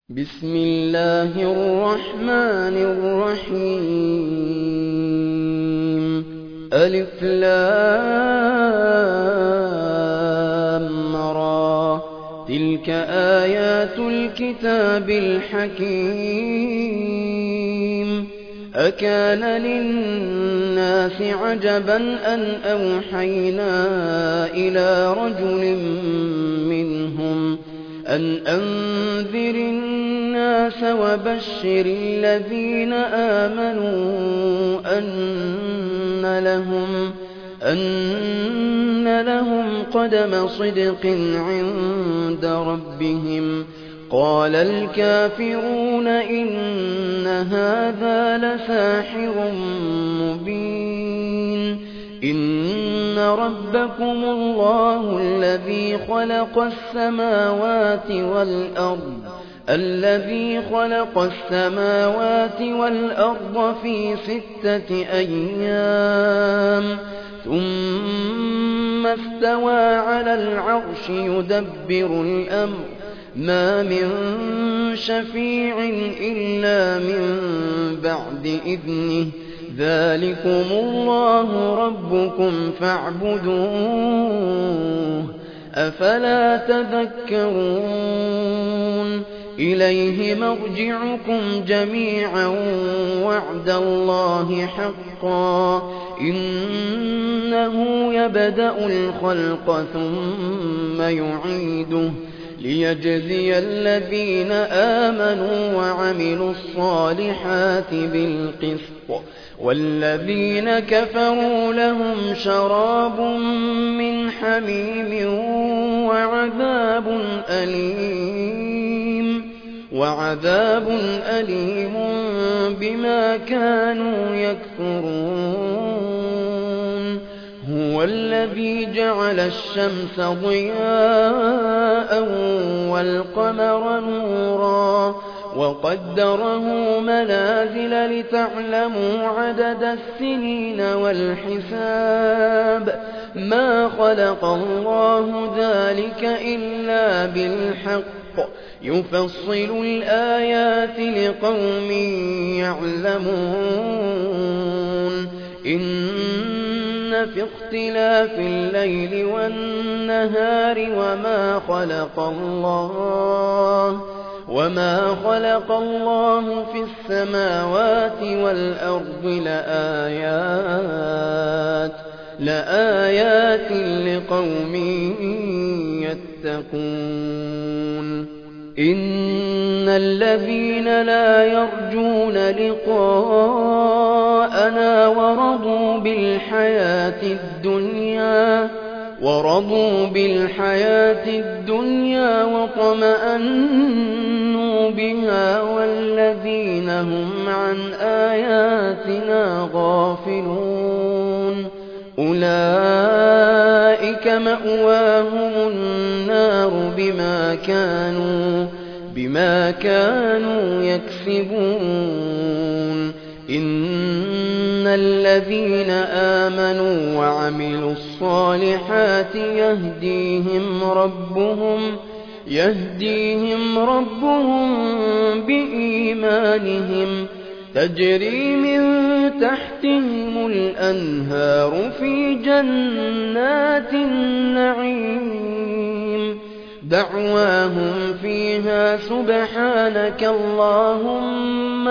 بسم الله الرحمن الرحيم ألف لام را تلك آيات الكتاب الحكيم أكان للناس عجبا أن أوحينا إلى رجل منهم أن أنذر الناس وبشر الذين آمنوا أن لهم قدم صدق عند ربهم. قال الكافرون إن هذا لساحر مبين. إن ربكم الله الذي خلق السماوات والأرض في 6 أيام ثم استوى على العرش يدبر الأمر ما من شفيع إلا من بعد إذنه ذلكم الله ربكم فاعبدوه أفلا تذكرون. إليه مرجعكم جميعا وعد الله حقا إنه يبدأ الخلق ثم يعيده ليجزي الذين آمنوا وعملوا الصالحات بالقسط والذين كفروا لهم شراب من حميم وعذاب أليم بما كانوا يكفرون. هو الذي جعل الشمس ضياء والقمر نورا وقدره منازل لتعلموا عدد السنين والحساب ما خلق الله ذلك إلا بالحق يفصل الآيات لقوم يعلمون. إن في اختلاف الليل والنهار وما خلق الله في السماوات والأرض لآيات لقوم يتقون. إن الذين لا يرجون لقاءنا ورضوا بالحياة الدنيا واطمأنوا بها والذين هم عن آياتنا غافلون أولئك مأواهم النار بما كانوا يكسبون. إن الذين آمنوا وعملوا الصالحات يهديهم ربهم بإيمانهم تجري من تحتهم الأنهار في جنات النعيم دعواهم فيها سبحانك اللهم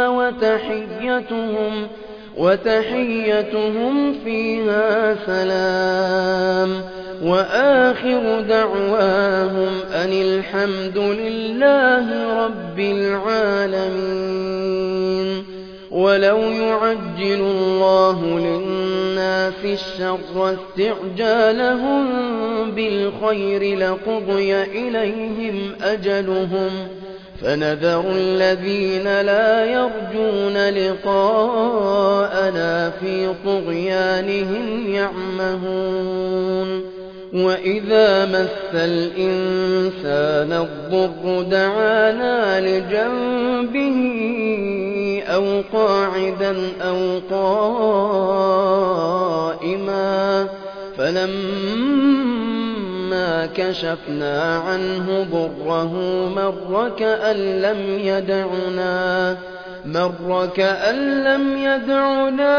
وتحيتهم فيها سلام وآخر دعواهم أن الحمد لله رب العالمين. ولو يعجل الله للناس الشر استعجالهم بالخير لقضي إليهم أجلهم فنذر الذين لا يرجون لقاءنا في طغيانهم يعمهون. وإذا مس الإنسان الضر دعانا لجنبه أو قاعدا أو قائما فلما فلما كشفنا عنه ضره مر كأن لم يدعنا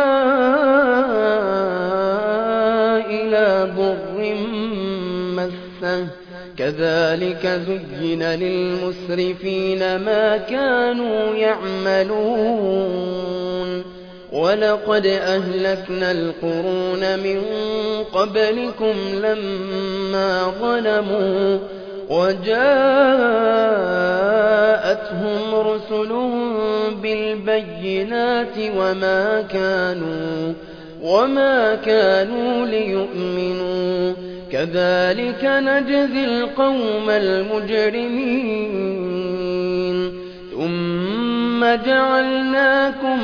إلى ضر مسه كذلك زين للمسرفين ما كانوا يعملون ولقد أهلكنا القرون من قبلكم لما ظلموا وجاءتهم رسلهم بالبينات وما كانوا ليؤمنوا كذلك نجزي القوم المجرمين ثم جعلناكم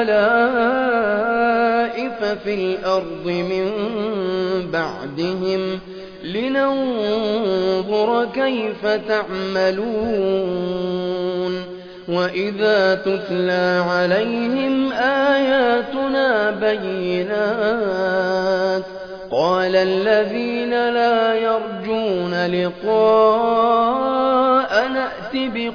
خلائف في الأرض من بعدهم لننظر كيف تعملون وإذا تتلى عليهم آياتنا بينات قال الذين لا يرجون لقاء نأت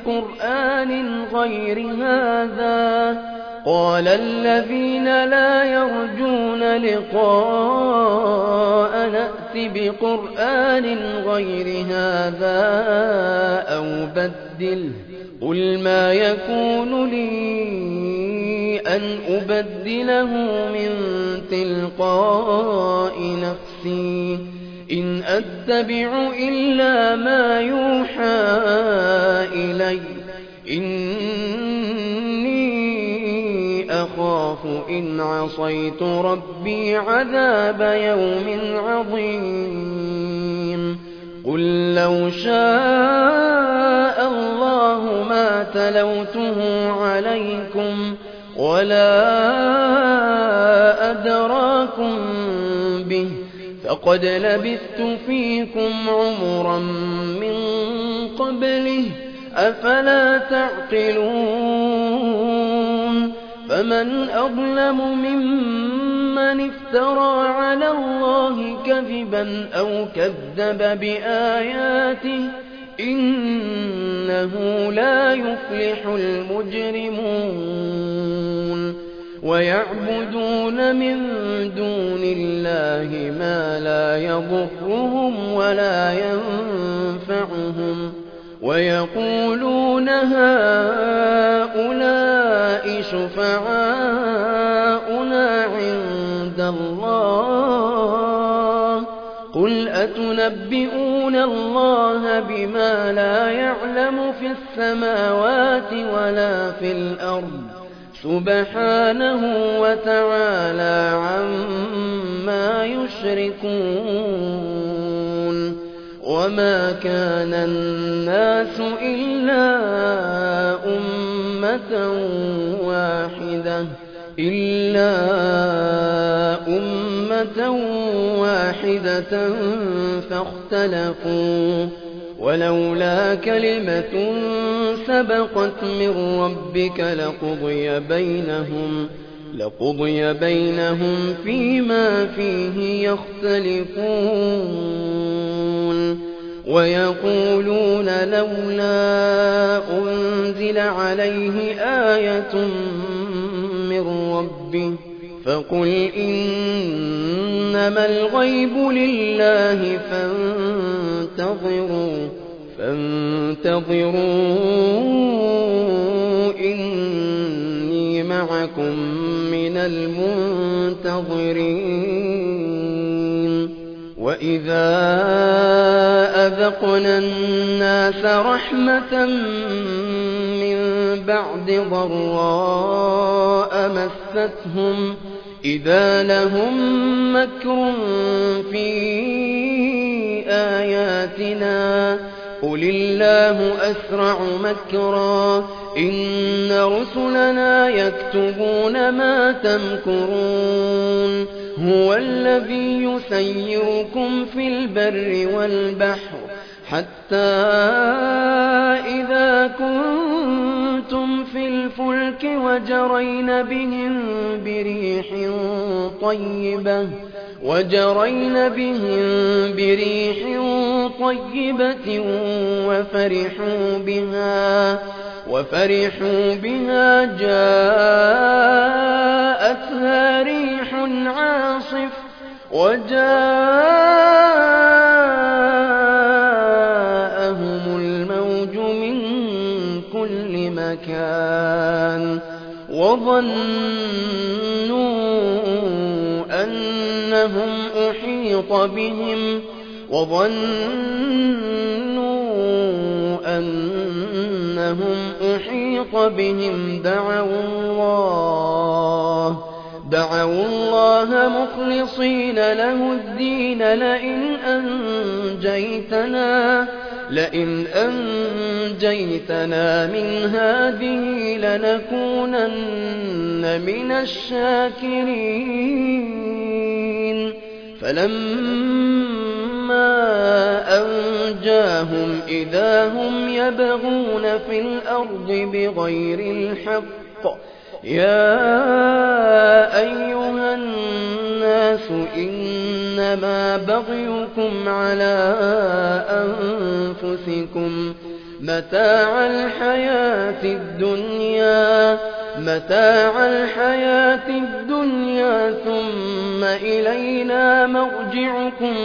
بقرآن غير هذا أو بدله قل ما يكون لي أن أبدله من تلقاء نفسي إن أتبع إلا ما يوحى إلي إني أخاف إن عصيت ربي عذاب يوم عظيم قل لو شاء الله ما تلوته عليكم ولا أدراكم به فقد لبثت فيكم عمرا من قبله أفلا تعقلون فمن أظلم ممن افترى على الله كذبا أو كذب بآياته إنه لا يفلح المجرمون ويعبدون من دون الله ما لا يضرهم ولا ينفعهم ويقولون هؤلاء شفعاؤنا عند الله قل أتنبئون الله بما لا يعلم في السماوات ولا في الأرض سبحانه وتعالى عما يشركون وما كان الناس إلا أمة واحدة فاختلفوا ولولا كلمة سبقت من ربك لقضي بينهم فيما فيه يختلفون ويقولون لولا أنزل عليه آية من ربه فقل إنما الغيب لله فانتظروا إني معكم من المنتظرين وإذا أذقنا الناس رحمة من بعد ضراء مستهم إذا لهم مكر في آياتنا قل الله أسرع مكرا إن رسلنا يكتبون ما تمكرون هو الذي يسيركم في البر والبحر حتى إذا كنتم في الفلك وجرين بهم بريح طيبة وفرحوا بها جاءتها ريح عاصف وجاءهم الموج من كل مكان وظنوا أنهم أحيط بهم دعوا الله مخلصين له الدين لئن أنجيتنا من هذه لنكونن من الشاكرين فلما أنجاهم إذا هم يبغون في الأرض بغير الحق يا أيها الناس إنما بغيكم على أنفسكم متاع الحياة الدنيا ثم إلينا مرجعكم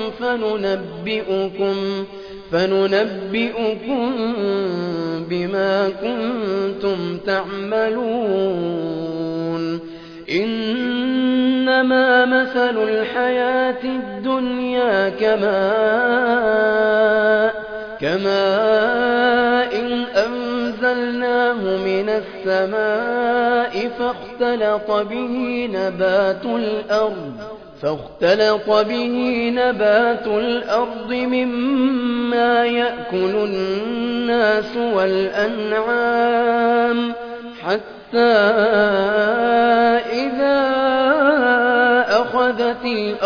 فننبئكم بما كنتم تعملون إنما مثل الحياة الدنيا كماء إن أنزلناه من السماء فاختلط به نبات الأرض مما يأكل الناس والأنعام حتى إذا أخذت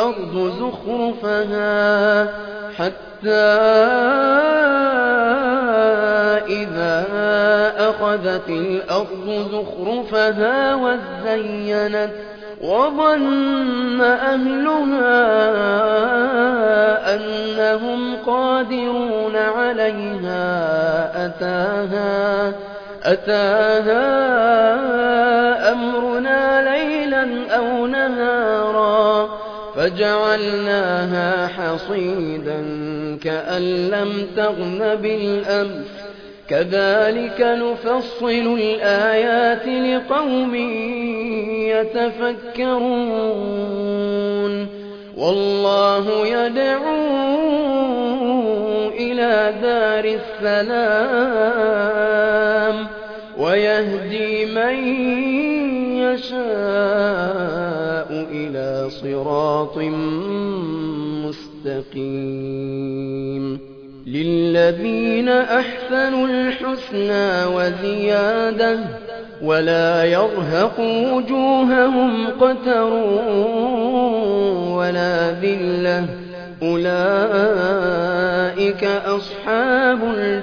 الأرض زخرفها وزينت وظن أهلها أنهم قادرون عليها أتاها أمرنا ليلا أو نهارا فجعلناها حصيدا كأن لم تغن بالأمس كذلك نفصل الآيات لقوم يتفكرون والله يدعو إلى دار السلام ويهدي من يشاء إلى صراط مستقيم للذين أحسنوا الحسنى وزيادة ولا يرهق وجوههم قتر ولا ذلة أولئك أصحاب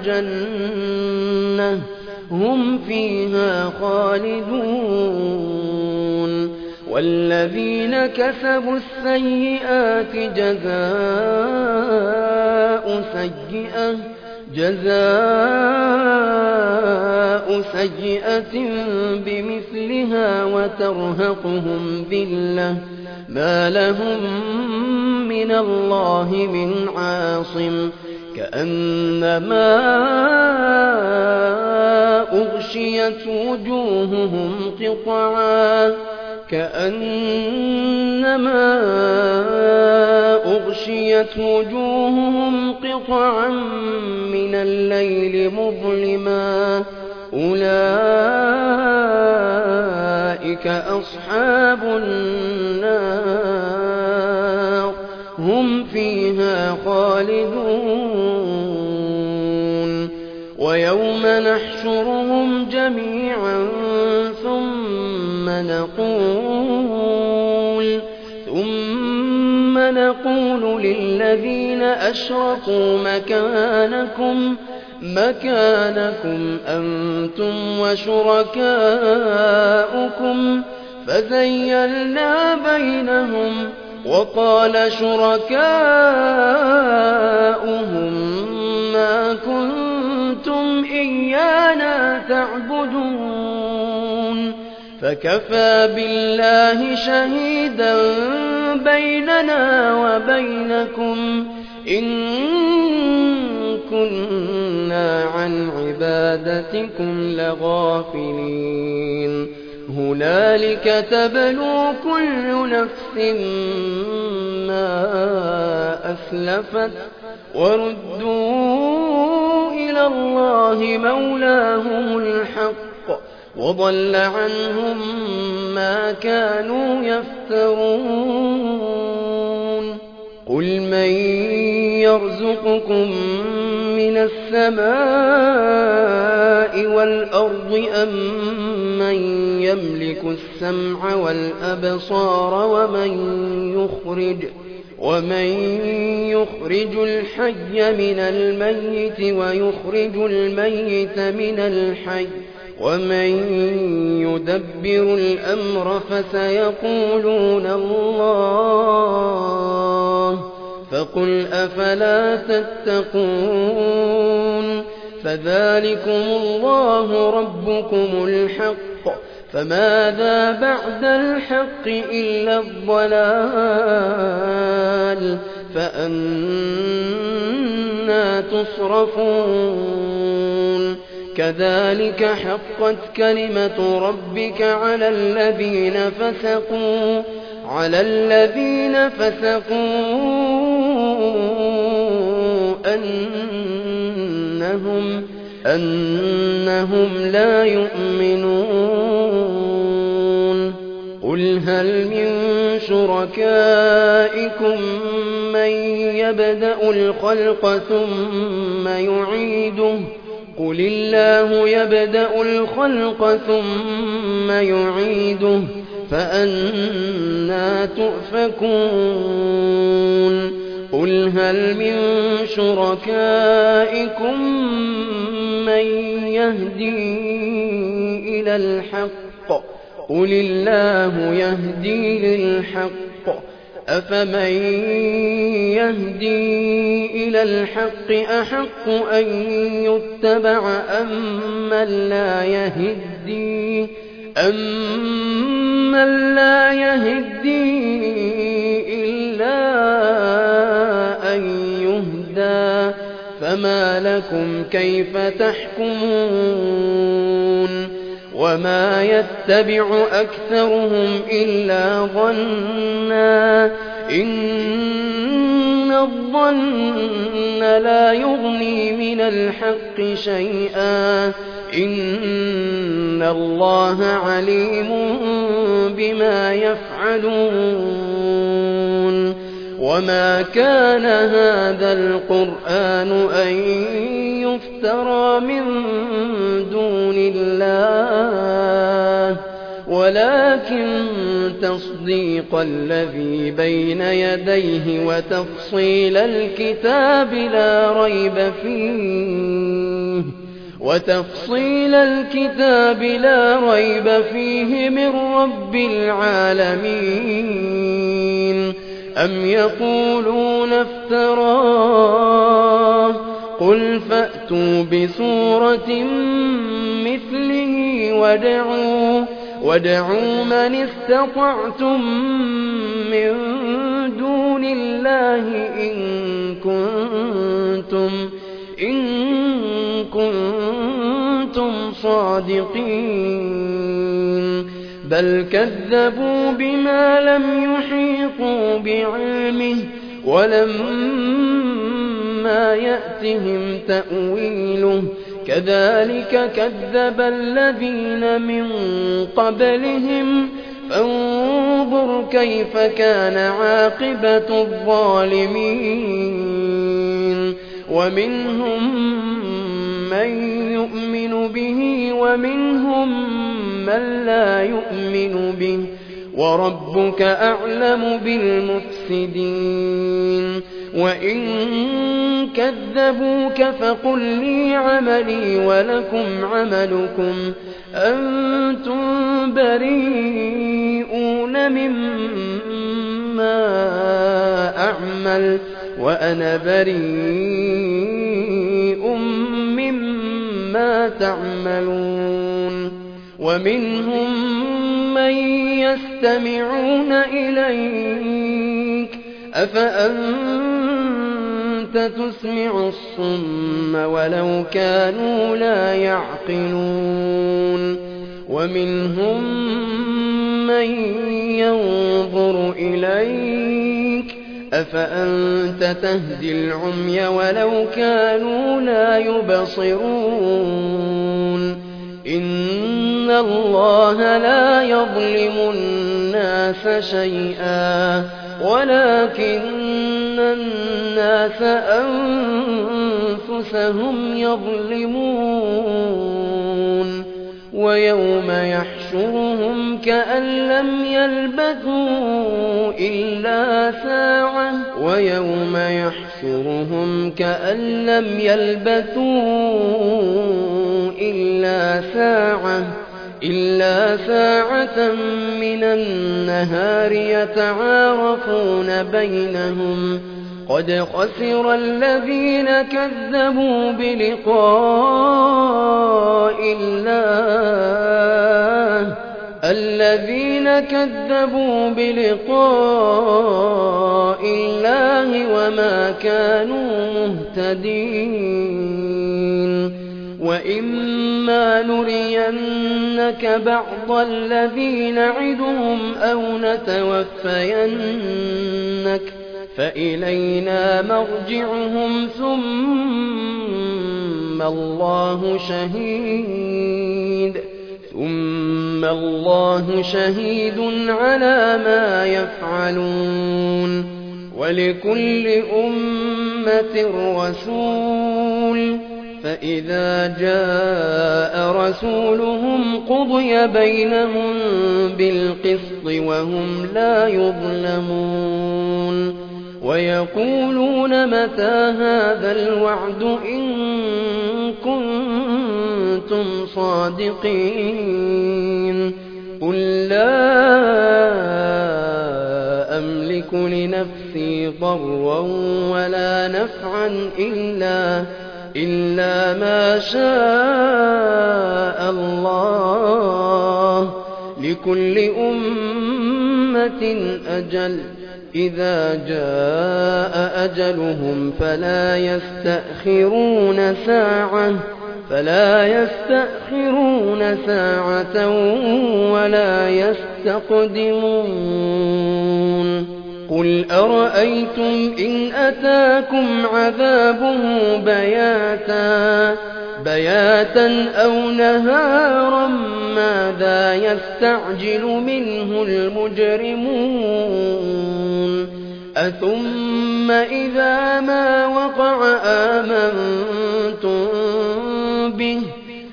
الجنة هم فيها خالدون والذين كسبوا السيئات جزاء سيئة بمثلها وترهقهم ذلة ما لهم من الله من عاصم كأنما أغشيت وجوههم قطعا من الليل مظلما أولئك أصحاب النار هم فيها خالدون ويوم نحشرهم جميعا ثم نقول للذين أشركوا مكانكم أنتم وشركاؤكم فزيلنا بينهم وقال شركاؤهم ما كنتم إيانا تعبدون فكفى بالله شهيدا بيننا وبينكم إن كنا عن عبادتكم لغافلين هنالك تبلو كل نفس ما أسلفت وردوا إلى الله مولاهم الحق وضل عنهم ما كانوا يفترون قل من يرزقكم من السماء والأرض أم من يملك السمع والأبصار ومن يخرج الحي من الميت ويخرج الميت من الحي ومن يدبر الأمر فسيقولون الله فقل أفلا تتقون فذلكم الله ربكم الحق فماذا بعد الحق إلا الضلال فأنى تصرفون كذلك حقت كلمة ربك على الذين فسقوا أنهم لا يؤمنون قل هل من شركائكم من يبدأ الخلق ثم يعيده قل الله يبدأ الخلق ثم يعيده فأنى تؤفكون قل هل من شركائكم من يهدي إلى الحق قل الله يهدي للحق أفمن يهدي إلى الحق أحق أن يتبع أمن لا يهدي إلا أن يهدى فما لكم كيف تحكمون وما يتبع أكثرهم إلا ظنا إن الظن لا يغني من الحق شيئا إن الله عليم بما يفعلون وما كان هذا القرآن أن يفترى من دون الله ولكن تصديق الذي بين يديه وتفصيل الكتاب لا ريب فيه من رب العالمين أم يقولون افتراه قل فأتوا بسورة مثله وادعوا من استطعتم من دون الله إن كنتم صادقين بل كذبوا بما لم يحيطوا بعلمه ولما يأتهم تأويله كذلك كذب الذين من قبلهم فانظر كيف كان عاقبة الظالمين ومنهم من يؤمن به ومنهم من لا يؤمن به وربك أعلم بالمفسدين وإن كذبوك فقل لي عملي ولكم عملكم أنتم بريئون مما مما أعمل وأنا بريء مما تعملون ومنهم من يستمعون إليك أفأنت تسمع الصم ولو كانوا لا يعقلون ومنهم من ينظر إليك أفأنت تهدي العمي ولو كانوا لا يبصرون إن الله لا يظلم الناس شيئا ولكن الناس أنفسهم يظلمون ويوم يحشرهم كأن لم يلبثوا إلا ساعة من النهار يتعارفون بينهم قد خسر الذين كذبوا بلقاء الله وما كانوا مهتدين وإما نرينك بعض الذي نعدهم أو نتوفينك فإلينا مرجعهم ثم الله شهيد على ما يفعلون ولكل أمة رسول فإذا جاء رسولهم قضي بينهم بالقسط وهم لا يظلمون ويقولون متى هذا الوعد إن كنتم صادقين قل لا أملك لنفسي ضرا ولا نفعا إلا ما شاء الله لكل أمة أجل إذا جاء أجلهم فلا يستأخرون ساعة ولا يستقدمون قل أرأيتم إن أتاكم عذابه بياتا أو نهارا ماذا يستعجل منه المجرمون أثم إذا ما وقع آمنتم به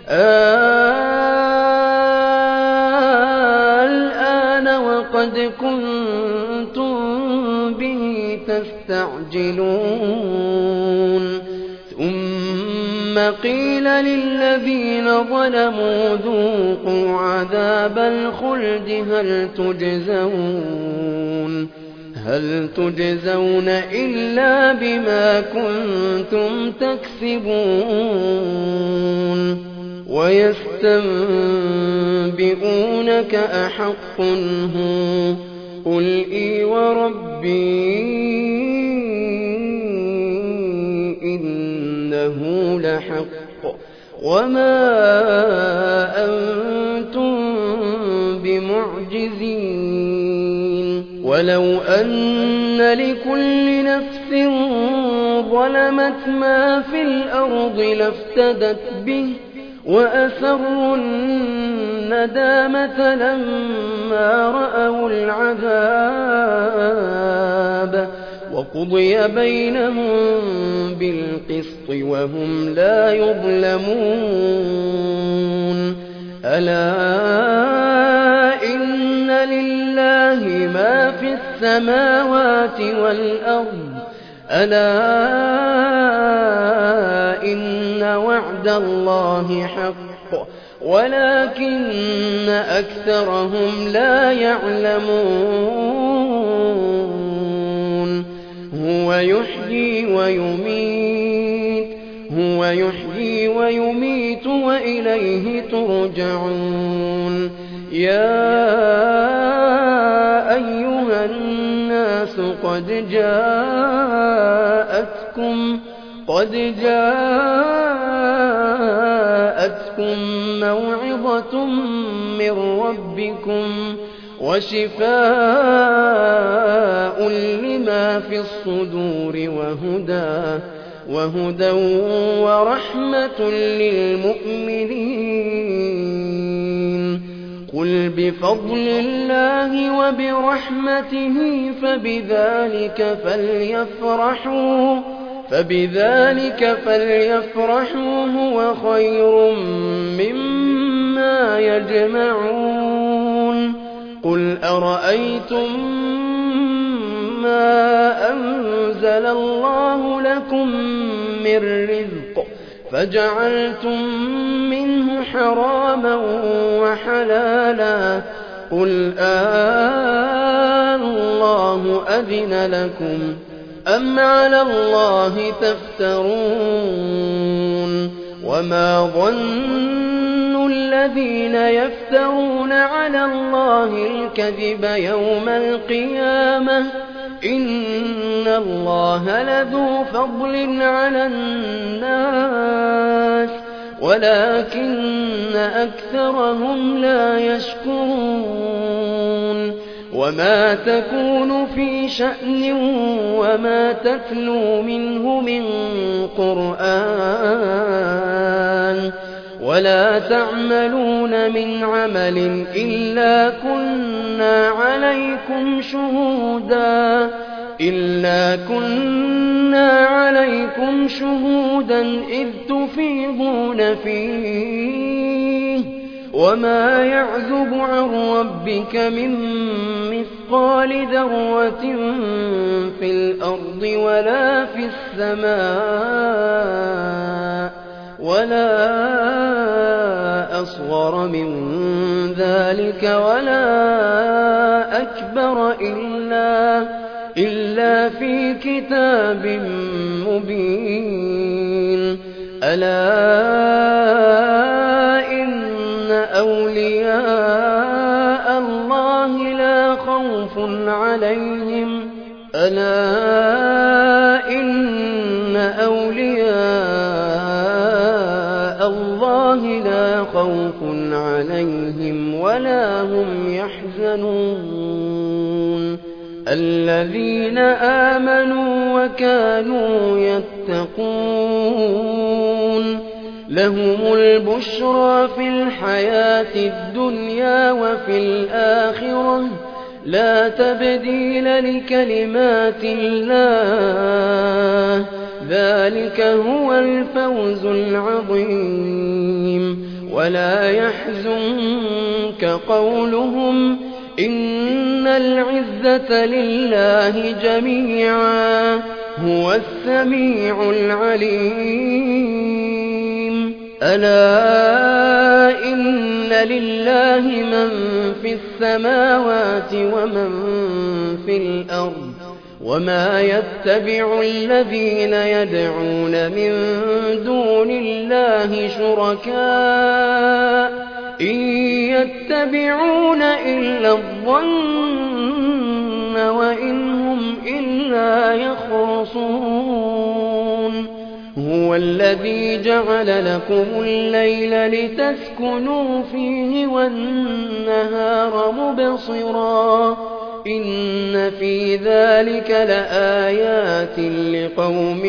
الآن وقد كنتم به تستعجلون ثم قيل للذين ظلموا ذوقوا عذاب الخلد هل تجزون إلا بما كنتم تكسبون ويستنبئونك أحق هو قل إي وربي إنه لحق وما أنتم بمعجزين ولو أن لكل نفس ظلمت ما في الأرض لافتدت به وأسروا الندامة لما رأوا العذاب وقضي بينهم بالقسط وهم لا يظلمون ألا إن لله ما في السماوات والأرض ألا إن وعد الله حق ولكن أكثرهم لا يعلمون هو يحيي ويميت وإليه ترجعون يا أيها الناس قد جاءتكم موعظة من ربكم وشفاء لما في الصدور وهدى ورحمة للمؤمنين قل بفضل الله وبرحمته فبذلك فليفرحوا هو خير مما يجمعون قل أرأيتم ما أنزل الله لكم من رزق فجعلتم منه حراما وحلالا قل الله أذن لكم أم على الله تفترون وما ظن الذين يفترون على الله الكذب يوم القيامة إن الله لذو فضل على الناس ولكن أكثرهم لا يشكرون وما تكون في شأن وما تتلو منه من قرآن ولا تعملون من عمل إلا كنا عليكم شهودا إذ تفيضون فيه وما يعزب عن ربك من مثقال ذرة في الأرض ولا في السماء ولا أصغر من ذلك ولا أكبر إلا في كتاب مبين ألا إن أولياء الله لا خوف عليهم ولا هم يحزنون الذين آمنوا وكانوا يتقون لهم البشرى في الحياة الدنيا وفي الآخرة لا تبديل لكلمات الله ذلك هو الفوز العظيم ولا يحزنك قولهم إن العزة لله جميعا هو السميع العليم ألا إن لله من في السماوات ومن في الأرض وما يتبع الذين يدعون من دون الله شركاء إن يتبعون إلا الظن وإن هم إلا يخرصون هو الذي جعل لكم الليل لتسكنوا فيه والنهار مبصرا إن في ذلك لآيات لقوم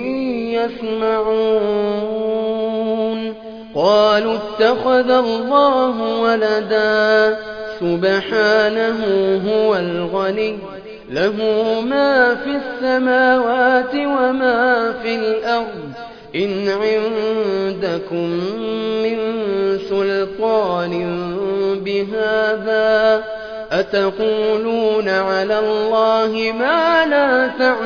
يسمعون قالوا اتخذ الله ولدا سبحانه هو الغني له ما في السماوات وما في الأرض إن عندكم من سلطان بهذا أتقولون على الله ما لا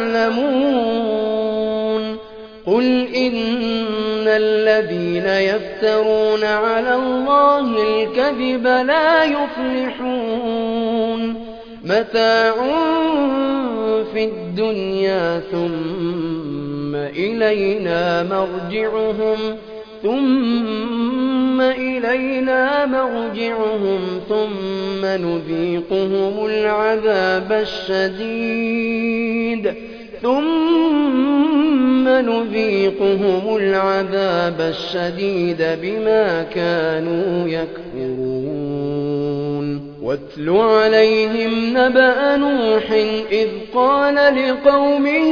تعلمون قل إن الذين يفترون على الله الكذب لا يفلحون متاع في الدنيا ثم إلينا مرجعهم ثم نذيقهم العذاب الشديد بما كانوا يكفرون واتل عليهم نبأ نوح إذ قال لقومه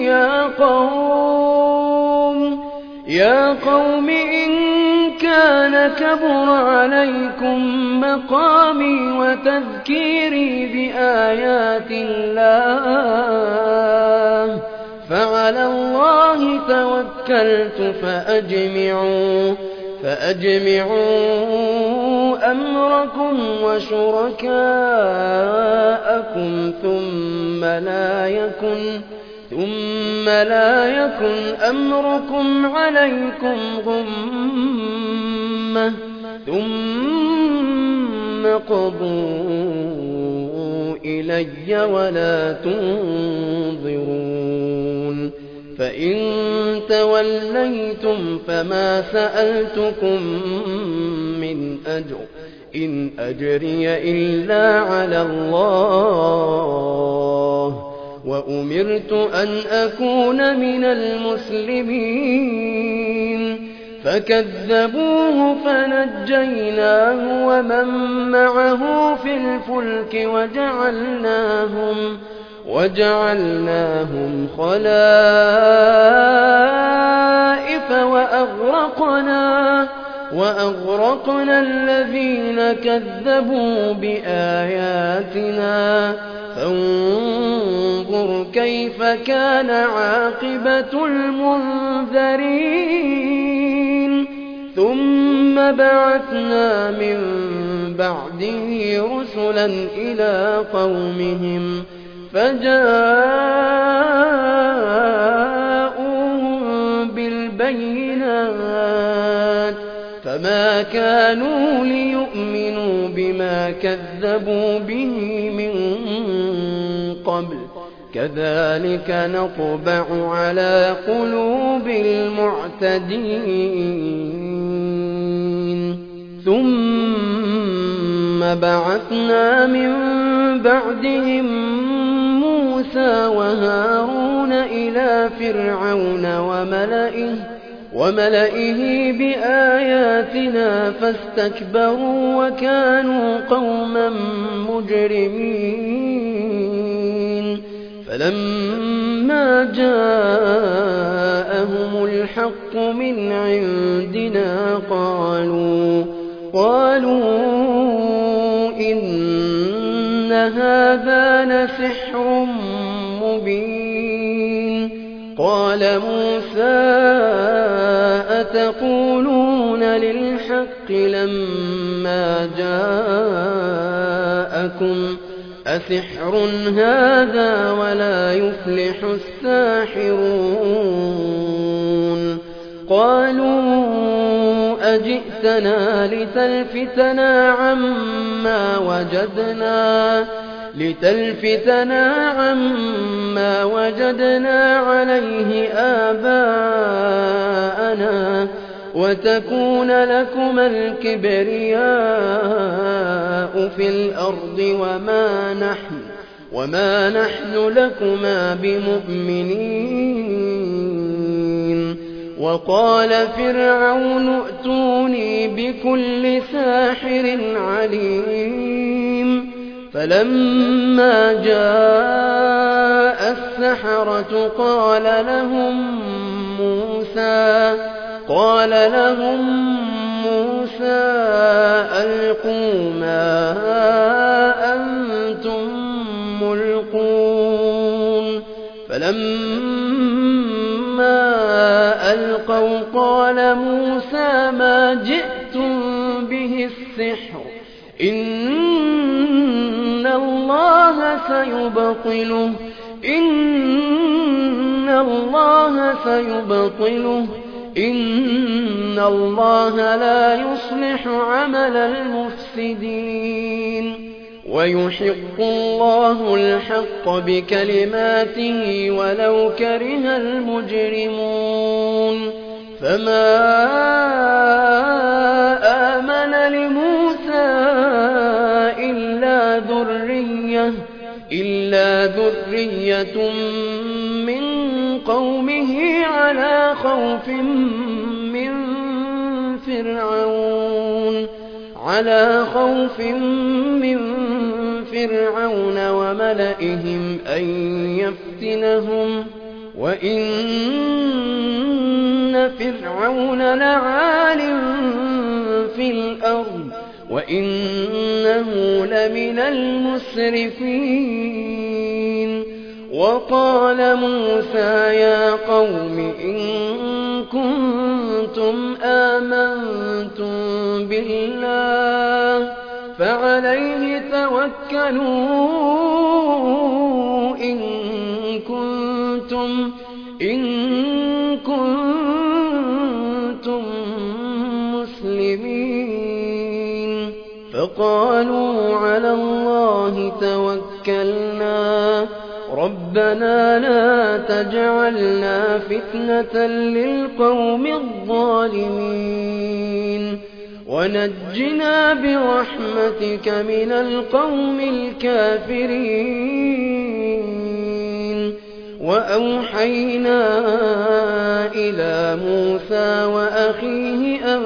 يا قوم إن كان كبر عليكم مقامي وتذكيري بآيات الله فعلى الله توكلت فأجمعوا أمركم وشركاءكم ثم لا يكن أمركم عليكم غمة ثم قضوا إلي ولا تنظرون فإن توليتم فما سألتكم من أجر إن أجري إلا على الله وأمرت أن أكون من المسلمين فكذبوه فنجيناه ومن معه في الفلك وجعلناهم خلائف وأغرقنا الذين كذبوا بآياتنا فانظر كيف كان عاقبة المنذرين ثم بعثنا من بعده رسلا إلى قومهم فجاءوهم بالبينات فما كانوا ليؤمنوا بما كذبوا به من قبل كذلك نطبع على قلوب المعتدين ثم بعثنا من بعدهم موسى وهارون إلى فرعون وملئه بآياتنا فاستكبروا وكانوا قوما مجرمين فلما جاءهم الحق من عندنا قالوا إن هذا لسحر مبين قال موسى أتقولون للحق لما جاءكم أسحر هذا ولا يفلح الساحرون قالوا أجئتنا لتلفتنا عما وجدنا عليه آباءنا وتكون لكما الكبرياء في الأرض وما نحن لكما بمؤمنين وقال فرعون ائتوني بكل ساحر عليم فلما جاء السحرة قال لهم موسى ألقوا ما أنتم ملقون فلما ألقوا قال موسى ما جئتم به السحر إن الله سيبطله إن الله لا يصلح عمل المفسدين ويحق الله الحق بكلماته ولو كره المجرمون فما آمن لموسى إلا ذرية من قومه على خوف من فرعون وملئهم أن يفتنهم وإن فرعون لعال في الأرض وإنه لمن المسرفين وقال موسى يا قوم إن كنتم آمنتم بالله فعليه توكلوا إن كنتم مسلمين فقالوا على الله توكلنا ربنا لا تجعلنا فتنة للقوم الظالمين ونجنا برحمتك من القوم الكافرين وأوحينا إلى موسى وأخيه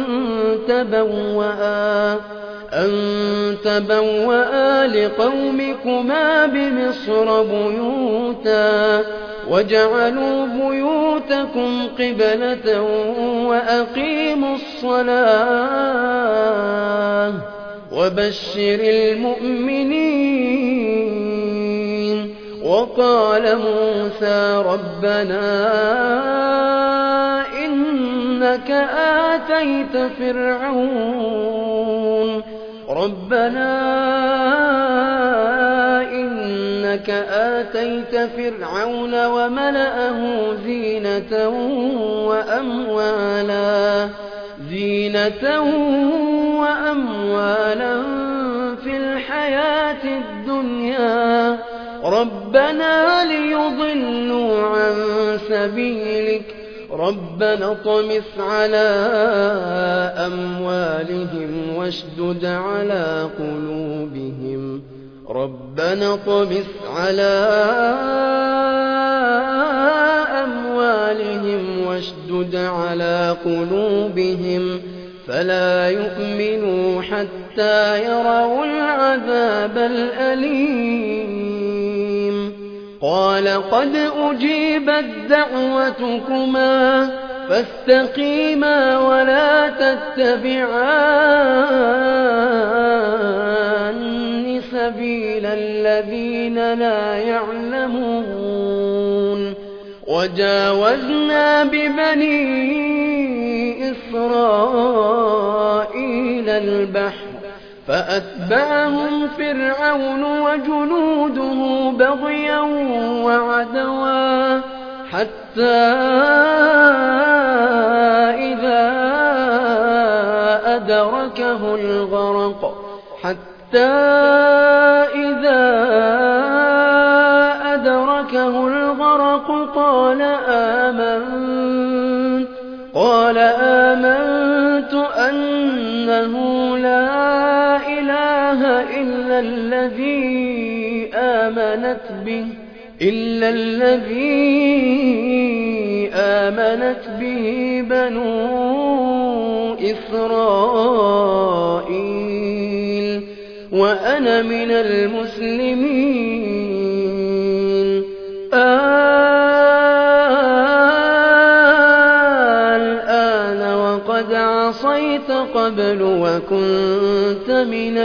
أن تبوأ لقومكما بمصر بيوتا وجعلوا بيوتكم قبلة وأقيموا الصلاة وبشر المؤمنين وقال موسى ربنا إنك آتيت فرعون وملأه زينة وأموالا في الحياة الدنيا ربنا ليضلوا عن سبيلك ربنا اطمس على أموالهم واشدد على قلوبهم فلا يؤمنوا حتى يروا العذاب الأليم قال قد أجيبت دعوتكما فاستقيما ولا تتبعان سبيل الذين لا يعلمون وجاوزنا ببني إسرائيل البحر فأتبعهم فرعون وجنوده بغيا وعدوا حتى إذا أدركه الغرق قال آمنت أنه لا إله إلا الذي آمنت به بنو إسرائيل وأنا من المسلمين الآن وقد عصيت قبل وكنت من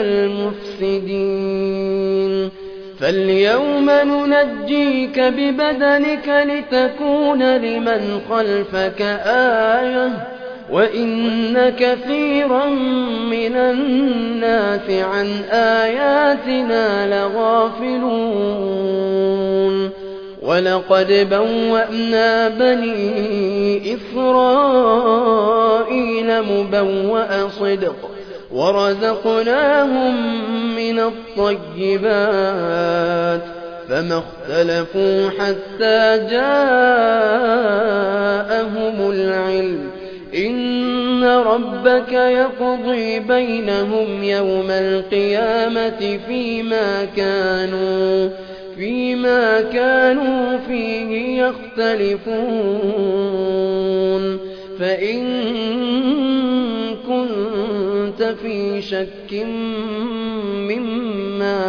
المفسدين فاليوم ننجيك ببدنك لتكون لمن خلفك آية وإن كثيرا من الناس عن آياتنا لغافلون ولقد بوأنا بني إسرائيل مبوأ صدق ورزقناهم من الطيبات فما اختلفوا حتى جاءهم العلم إن ربك يقضي بينهم يوم القيامة فيما كانوا فيه يختلفون فإن كنت في شك مما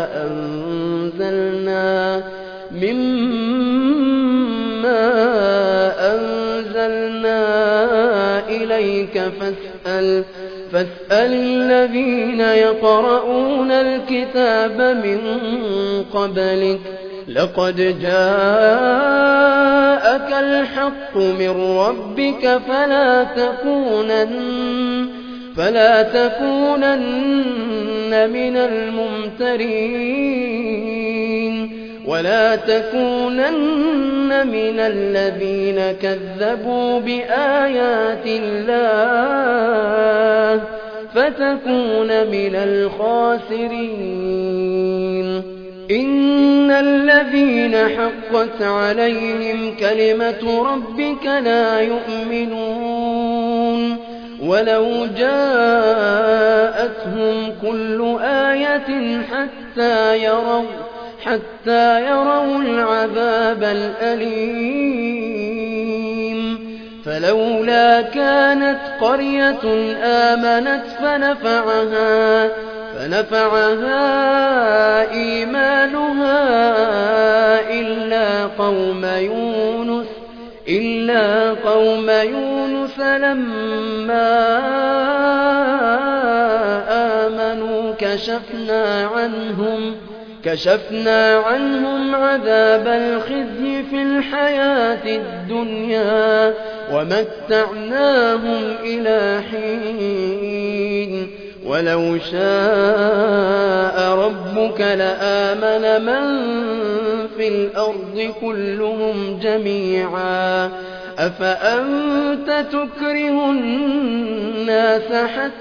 أنزلنا إليك فاسأل الذين يقرؤون الكتاب من قبلك لقد جاءك الحق من ربك فلا تكونن من الممترين ولا تكونن من الذين كذبوا بآيات الله فتكون من الخاسرين إن الذين حقت عليهم كلمة ربك لا يؤمنون ولو جاءتهم كل آية حتى يروا العذاب الأليم فلولا كانت قرية آمنت فنفعها إيمانها إلا قوم يونس لما آمنوا كشفنا عنهم عذاب الخزي في الحياة الدنيا ومتعناهم إلى حين ولو شاء ربك لآمن من في الأرض كلهم جميعا أفأنت تكره الناس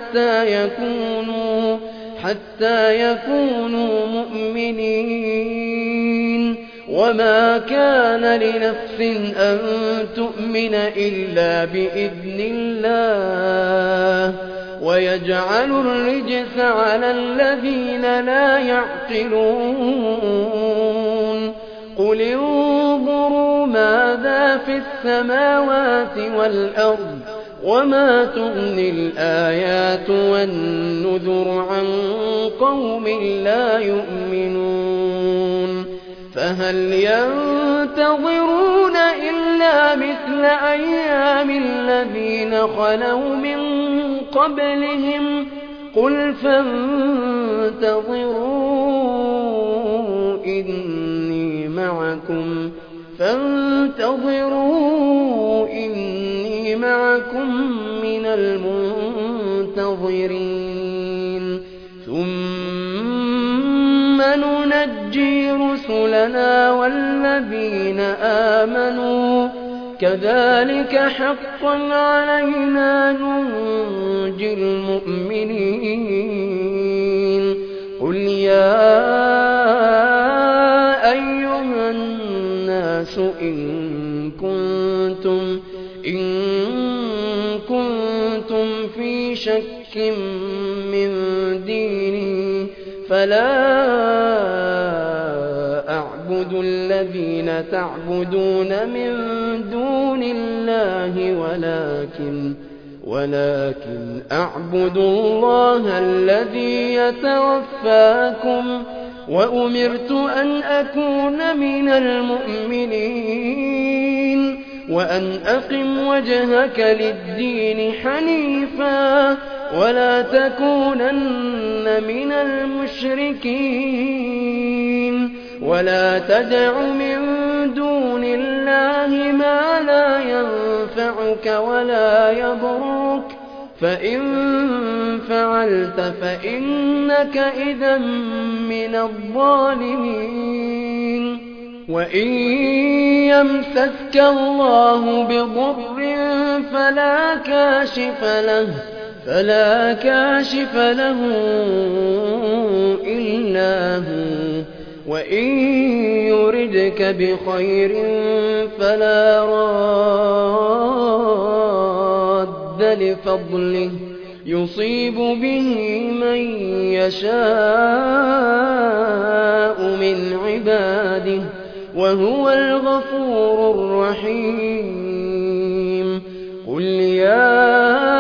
حتى يكونوا مؤمنين وما كان لنفس أن تؤمن إلا بإذن الله ويجعل الرجس على الذين لا يعقلون قل انظروا ماذا في السماوات والأرض وما تغني الآيات والنذر عن قوم لا يؤمنون فهل ينتظرون إلا مثل أيام الذين خلوا من قبلهم قل فانتظروا إني معكم من المنتظرين ثم ننجي رسلنا والذين آمنوا كذلك حقا علينا ننجي المؤمنين قل يا أيها الناس إن كنتم في شك من ديني فلا أعبد الذين تعبدون من دون الله ولكن أعبد الله الذي يتوفاكم وأمرت أن أكون من المؤمنين وأن أقم وجهك للدين حنيفا ولا تكونن من المشركين ولا تدع من دون الله ما لا ينفعك ولا يضرك فإن فعلت فإنك إذا من الظالمين وإن يمسسك الله بضر فلا كاشف له فلا كاشف له إلا هو وإن يردك بخير فلا راد لفضله يصيب به من يشاء من عباده وهو الغفور الرحيم قل يا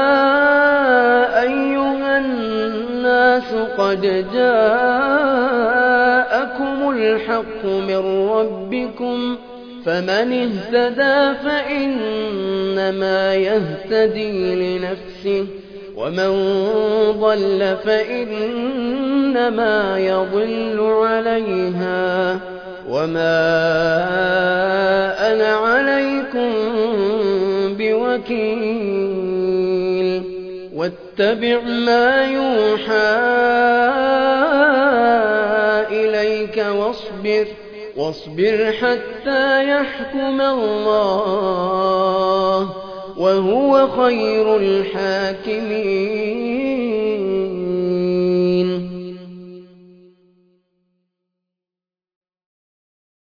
أيها الناس قد جاءكم الحق من ربكم فمن اهتدى فإنما يهتدي لنفسه ومن ضل فإنما يضل عليها وما أنا عليكم بوكيل واتبع ما يوحى إليك واصبر حتى يحكم الله وهو خير الحاكمين